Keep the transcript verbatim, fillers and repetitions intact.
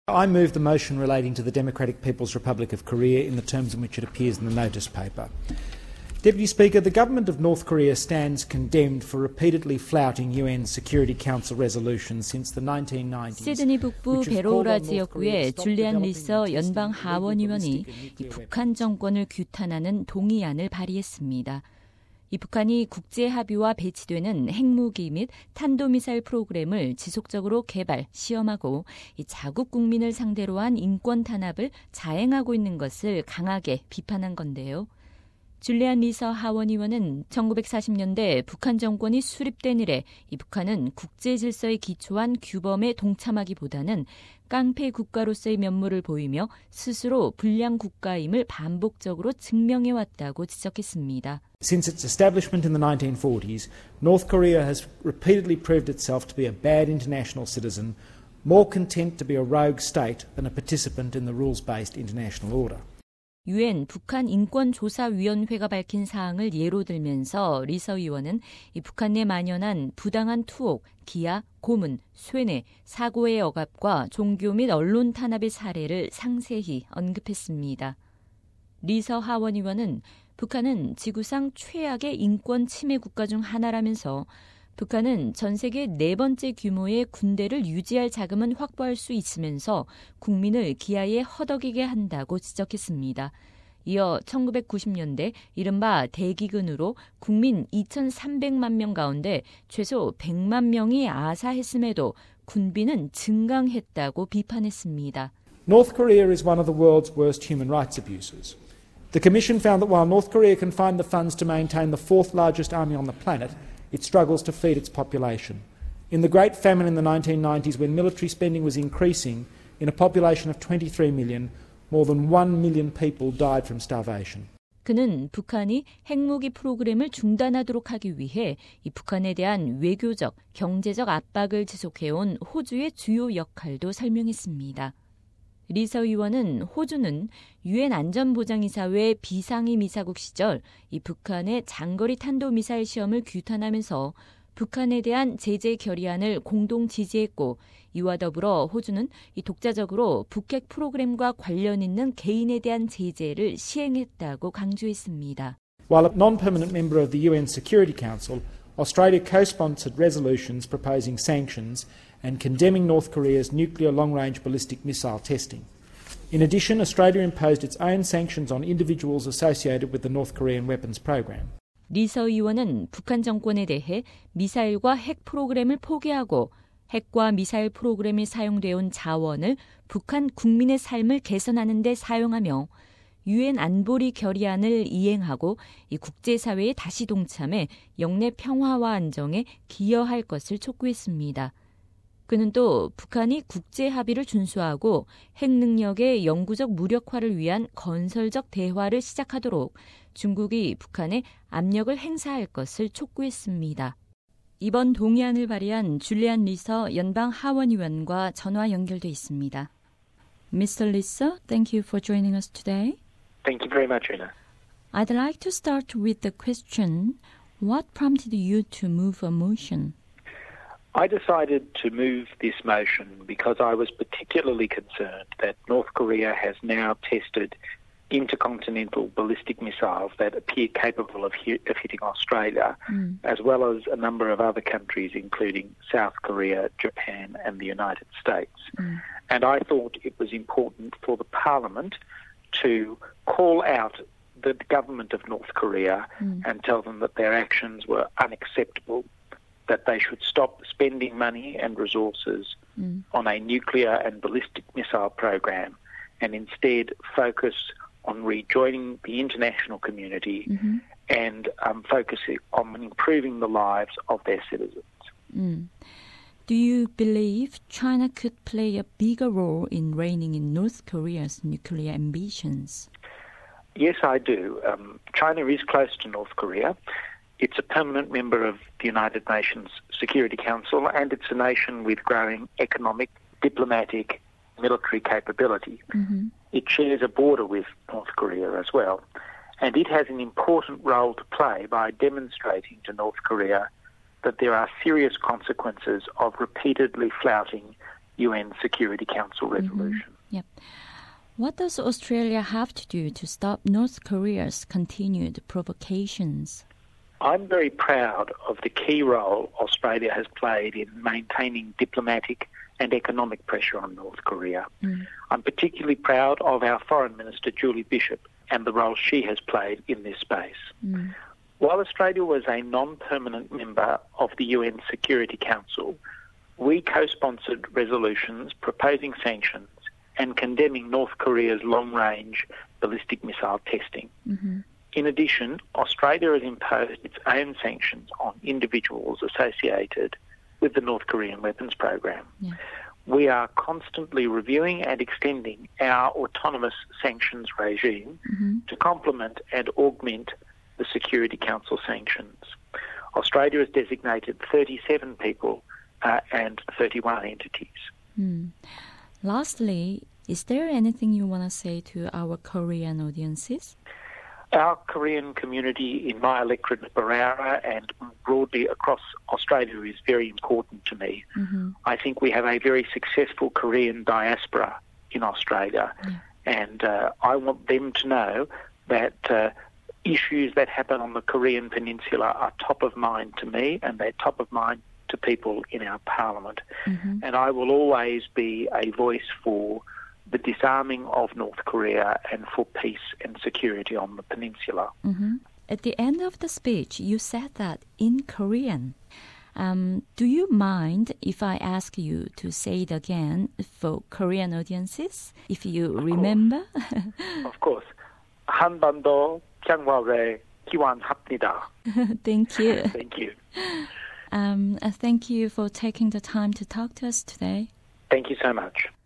I move the motion relating to the Democratic People's Republic of Korea in the terms in which it appears in the notice paper. Deputy Speaker, the government of North Korea stands condemned for repeatedly flouting U N Security Council resolutions since the nineteen nineties. 시드니 북부 베로우라 지역구의 줄리안 리서 연방 하원의원이 이 북한 정권을 규탄하는 동의안을 발의했습니다. 이 북한이 국제 합의와 배치되는 핵무기 및 탄도미사일 프로그램을 지속적으로 개발, 시험하고 이 자국 국민을 상대로 한 인권 탄압을 자행하고 있는 것을 강하게 비판한 건데요. 줄리안 리서 하원의원은 천구백사십 년대 북한 정권이 수립된 이래 이 북한은 국제 질서에 기초한 규범에 동참하기보다는 깡패 국가로서의 면모를 보이며 스스로 불량 국가임을 반복적으로 증명해왔다고 지적했습니다. Since its establishment in the nineteen forties, North Korea has repeatedly proved itself to be a bad international citizen, more content to be a rogue state than a participant in the rules-based international order. 유엔 북한 인권조사위원회가 밝힌 사항을 예로 들면서 리서 의원은 이 북한 내 만연한 부당한 투옥, 기아, 고문, 쇠뇌, 사고의 억압과 종교 및 언론 탄압의 사례를 상세히 언급했습니다. 리서 하원 의원은 북한은 지구상 최악의 인권 침해 국가 중 하나라면서 북한은 전 세계 네 번째 규모의 군대를 유지할 자금은 확보할 수 있으면서 국민을 기아에 허덕이게 한다고 지적했습니다. 이어 천구백구십 년대 이른바 대기근으로 국민 이천삼백만 명 가운데 최소 백만 명이 아사했음에도 군비는 증강했다고 비판했습니다. North Korea is one of the world's worst human rights abusers. The Commission found that while North Korea can find the funds to maintain the fourth largest army on the planet, it struggles to feed its population. In the Great Famine in the nineteen nineties, when military spending was increasing, in a population of twenty-three million, more than one million people died from starvation. 그는 북한이 핵무기 프로그램을 중단하도록 하기 위해 이 북한에 대한 외교적, 경제적 압박을 지속해온 호주의 주요 역할도 설명했습니다. 리서 의원은 호주는 유엔 안전보장이사회 비상임이사국 시절 이 북한의 장거리 탄도미사일 시험을 규탄하면서 북한에 대한 제재 결의안을 공동 지지했고 이와 더불어 호주는 이 독자적으로 북핵 프로그램과 관련 있는 개인에 대한 제재를 시행했다고 강조했습니다. While a non-permanent member of the U N Security Council, Australia co-sponsored resolutions proposing sanctions and condemning North Korea's nuclear long-range ballistic missile testing. In addition, Australia imposed its own sanctions on individuals associated with the North Korean weapons program. 리서 의원은 북한 정권에 대해 미사일과 핵 프로그램을 포기하고 핵과 미사일 프로그램에 사용되어온 자원을 북한 국민의 삶을 개선하는 데 사용하며 유엔 안보리 결의안을 이행하고 이 국제사회에 다시 동참해 영내 평화와 안정에 기여할 것을 촉구했습니다. 그는 또 북한이 국제 합의를 준수하고 핵 능력의 영구적 무력화를 위한 건설적 대화를 시작하도록 중국이 북한에 압력을 행사할 것을 촉구했습니다. 이번 동의안을 발의한 줄리안 리서 연방 하원의원과 전화 연결돼 있습니다. Mister Lisa, thank you for joining us today. Thank you very much, Rina. I'd like to start with the question, what prompted you to move a motion? I decided to move this motion because I was particularly concerned that North Korea has now tested intercontinental ballistic missiles that appear capable of, hit, of hitting Australia, mm. as well as a number of other countries, including South Korea, Japan, and the United States. Mm. And I thought it was important for the Parliament to call out the government of North Korea mm. and tell them that their actions were unacceptable, that they should stop spending money and resources mm. on a nuclear and ballistic missile program and instead focus on rejoining the international community mm-hmm. and um, focusing on improving the lives of their citizens. Mm. Do you believe China could play a bigger role in reining in North Korea's nuclear ambitions? Yes, I do. Um, China is close to North Korea. It's a permanent member of the United Nations Security Council, and it's a nation with growing economic, diplomatic, military capability. Mm-hmm. It shares a border with North Korea as well, and it has an important role to play by demonstrating to North Korea that there are serious consequences of repeatedly flouting U N Security Council resolution. Mm-hmm. Yep. What does Australia have to do to stop North Korea's continued provocations? I'm very proud of the key role Australia has played in maintaining diplomatic and economic pressure on North Korea. Mm. I'm particularly proud of our Foreign Minister, Julie Bishop, and the role she has played in this space. Mm. While Australia was a non-permanent member of the U N Security Council, we co-sponsored resolutions proposing sanctions and condemning North Korea's long-range ballistic missile testing. Mm-hmm. In addition, Australia has imposed its own sanctions on individuals associated with the North Korean weapons program. Yeah. We are constantly reviewing and extending our autonomous sanctions regime mm-hmm. to complement and augment the Security Council sanctions. Australia has designated thirty-seven people uh, and thirty-one entities. Mm. Lastly, is there anything you want to say to our Korean audiences? Our Korean community in my electorate of Barara and broadly across Australia is very important to me. Mm-hmm. I think we have a very successful Korean diaspora in Australia, yeah. and uh, I want them to know that uh, issues that happen on the Korean Peninsula are top of mind to me, and they're top of mind to people in our parliament. Mm-hmm. And I will always be a voice for the disarming of North Korea and for peace and security on the peninsula. Mm-hmm. At the end of the speech, you said that in Korean. Um, do you mind if I ask you to say it again for Korean audiences, if you of remember? Of course. 한반도 평화를 기원합니다. Thank you. Thank you. Um, uh, thank you for taking the time to talk to us today. Thank you so much.